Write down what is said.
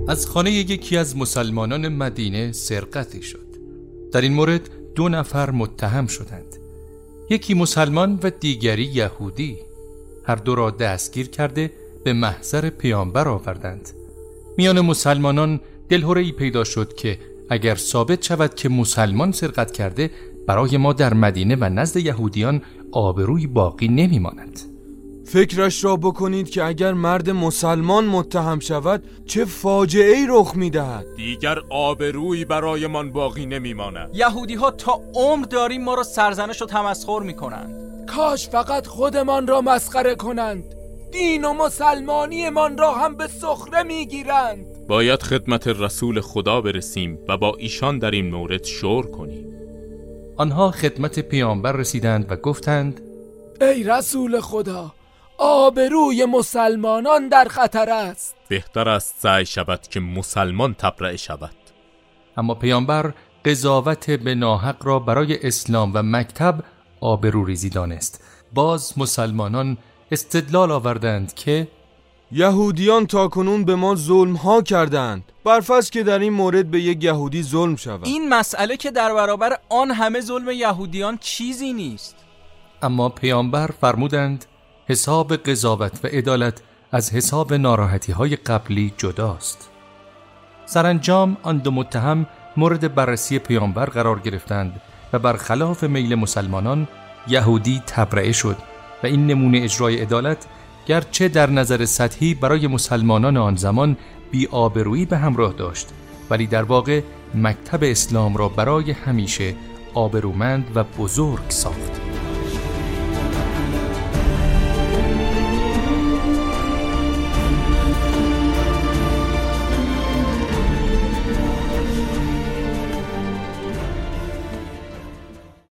از خانه یکی از مسلمانان مدینه سرقتی شد. در این مورد 2 نفر متهم شدند، یکی مسلمان و دیگری یهودی. هر دو را دستگیر کرده به محضر پیامبر آوردند. میان مسلمانان دلهره‌ای پیدا شد که اگر ثابت شود که مسلمان سرقت کرده، برای ما در مدینه و نزد یهودیان آبروی باقی نمیماند. فکرش را بکنید که اگر مرد مسلمان متهم شود چه فاجعه‌ای رخ می‌دهد. دیگر آبرویی برایمان باقی نمیماند. یهودی ها تا عمر داریم ما را سرزنش و تمسخر میکنند. کاش فقط خودمان را مسخره کنند، دین و مسلمانیمان را هم به سخره میگیرند. باید خدمت رسول خدا برسیم و با ایشان در این مورد شور کنیم. آنها خدمت پیامبر رسیدند و گفتند: ای رسول خدا، آبروی مسلمانان در خطر است. بهتر است سعی شود که مسلمان تبرئه شود. اما پیامبر قضاوت به ناحق را برای اسلام و مکتب آبروریزی دانست. باز مسلمانان استدلال آوردند که یهودیان تاکنون به ما ظلم ها کردند، برفرض که در این مورد به یک یهودی ظلم شود. این مسئله که در برابر آن همه ظلم یهودیان چیزی نیست. اما پیامبر فرمودند حساب قضاوت و عدالت از حساب ناراحتی‌های قبلی جداست. سرانجام آن 2 متهم مورد بررسی پیامبر قرار گرفتند و برخلاف میل مسلمانان یهودی تبرئه شد و این نمونه اجرای عدالت گرچه در نظر سطحی برای مسلمانان آن زمان بی‌آبرویی به همراه داشت، ولی در واقع مکتب اسلام را برای همیشه آبرومند و بزرگ ساخت.